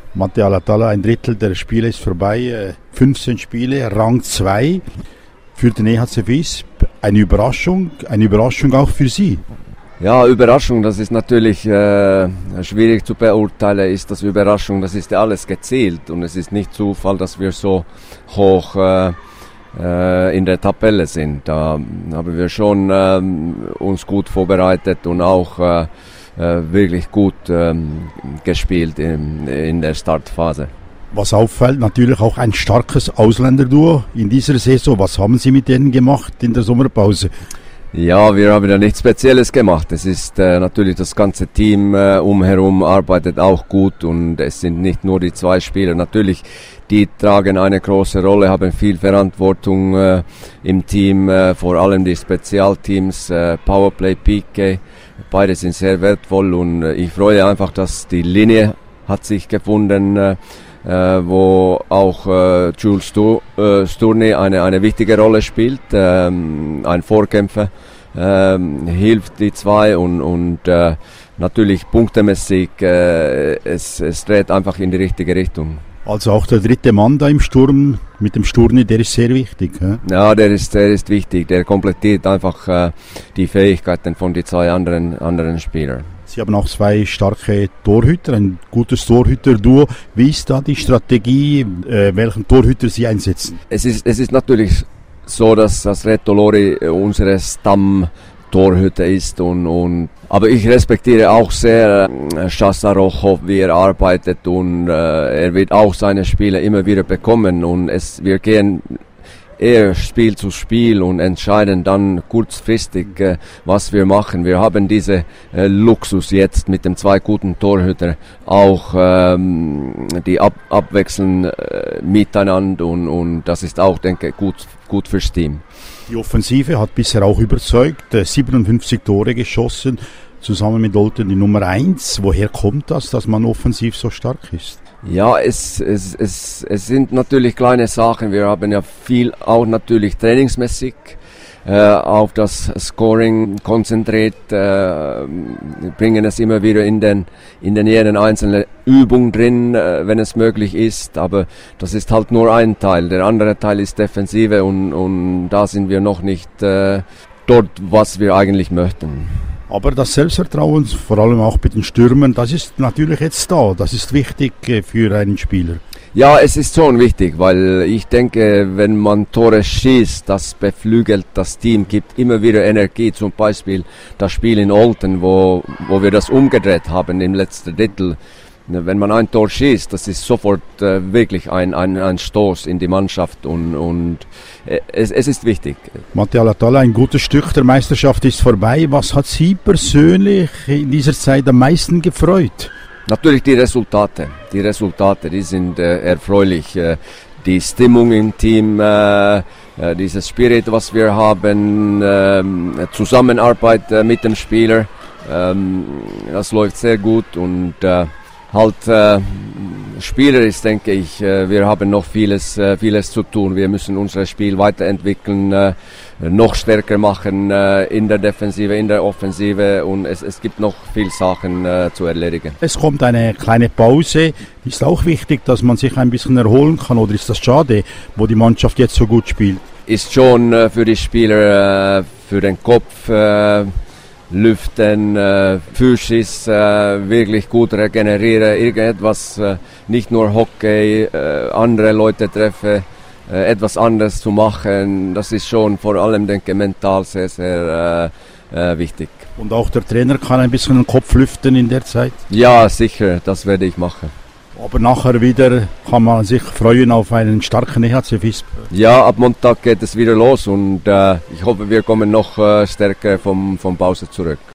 Matteo Alatalla, ein Drittel der Spiele ist vorbei, 15 Spiele, Rang 2 für den EHC Visp. Eine Überraschung auch für Sie. Ja, Überraschung, das ist natürlich schwierig zu beurteilen. Ist das Überraschung, das ist ja alles gezielt und es ist nicht Zufall, dass wir so hoch in der Tabelle sind. Da haben wir schon uns gut vorbereitet und auch wirklich gut gespielt in der Startphase. Was auffällt, natürlich auch ein starkes Ausländerduo in dieser Saison. Was haben Sie mit denen gemacht in der Sommerpause? Ja, wir haben ja nichts Spezielles gemacht. Es ist natürlich das ganze Team umherum arbeitet auch gut und es sind nicht nur die 2 Spieler. Natürlich, die tragen eine große Rolle, haben viel Verantwortung im Team, vor allem die Spezialteams, Powerplay, PK. Beide sind sehr wertvoll und ich freue einfach, dass die Linie hat sich gefunden, wo auch Jules Sturny eine wichtige Rolle spielt, ein Vorkämpfer, hilft die 2 und natürlich punktemäßig, es dreht einfach in die richtige Richtung. Also auch der dritte Mann da im Sturm mit dem Sturny, der ist sehr wichtig. Ja, der ist wichtig, der komplettiert einfach die Fähigkeiten von den 2 anderen Spielern. Sie haben auch 2 starke Torhüter, ein gutes Torhüter-Duo. Wie ist da die Strategie, welchen Torhüter Sie einsetzen? Es ist natürlich so, dass Reto Lori unsere Stammtorhüter ist aber ich respektiere auch sehr Shasta Rojo, wie er arbeitet und er wird auch seine Spiele immer wieder bekommen und wir gehen eher Spiel zu Spiel und entscheiden dann kurzfristig, was wir machen. Wir haben diese Luxus jetzt mit den 2 guten Torhütern auch die abwechseln miteinander und das ist auch, denke ich, gut fürs Team. Die Offensive hat bisher auch überzeugt, 57 Tore geschossen, zusammen mit Olten die Nummer 1. Woher kommt das, dass man offensiv so stark ist? Ja, es sind natürlich kleine Sachen. Wir haben ja viel auch natürlich trainingsmäßig auf das Scoring konzentriert, bringen es immer wieder in den jeden einzelnen Übung drin, wenn es möglich ist. Aber das ist halt nur ein Teil. Der andere Teil ist Defensive und da sind wir noch nicht dort, was wir eigentlich möchten. Aber das Selbstvertrauen, vor allem auch bei den Stürmern, das ist natürlich jetzt da. Das ist wichtig für einen Spieler. Ja, es ist schon wichtig, weil ich denke, wenn man Tore schießt, das beflügelt das Team, gibt immer wieder Energie. Zum Beispiel das Spiel in Olten, wo wir das umgedreht haben im letzten Drittel. Wenn man ein Tor schießt, das ist sofort wirklich ein Stoß in die Mannschaft und es ist wichtig. Matteo Alatalla, ein gutes Stück der Meisterschaft ist vorbei. Was hat Sie persönlich in dieser Zeit am meisten gefreut? Natürlich die Resultate, die sind erfreulich. Die Stimmung im Team, dieses Spirit, was wir haben, Zusammenarbeit mit dem Spieler, das läuft sehr gut und Spieler ist, denke ich, wir haben noch vieles zu tun. Wir müssen unser Spiel weiterentwickeln, noch stärker machen in der Defensive, in der Offensive und es gibt noch viele Sachen zu erledigen. Es kommt eine kleine Pause. Ist auch wichtig, dass man sich ein bisschen erholen kann, oder ist das schade, wo die Mannschaft jetzt so gut spielt? Ist schon für die Spieler, für den Kopf, Lüften, Physis, wirklich gut regenerieren, irgendetwas, nicht nur Hockey, andere Leute treffen, etwas anderes zu machen, das ist schon vor allem, denke ich, mental sehr, sehr wichtig. Und auch der Trainer kann ein bisschen den Kopf lüften in der Zeit? Ja, sicher, das werde ich machen. Aber nachher wieder kann man sich freuen auf einen starken EHC Visp. Ja, ab Montag geht es wieder los und ich hoffe, wir kommen noch stärker vom Pause zurück.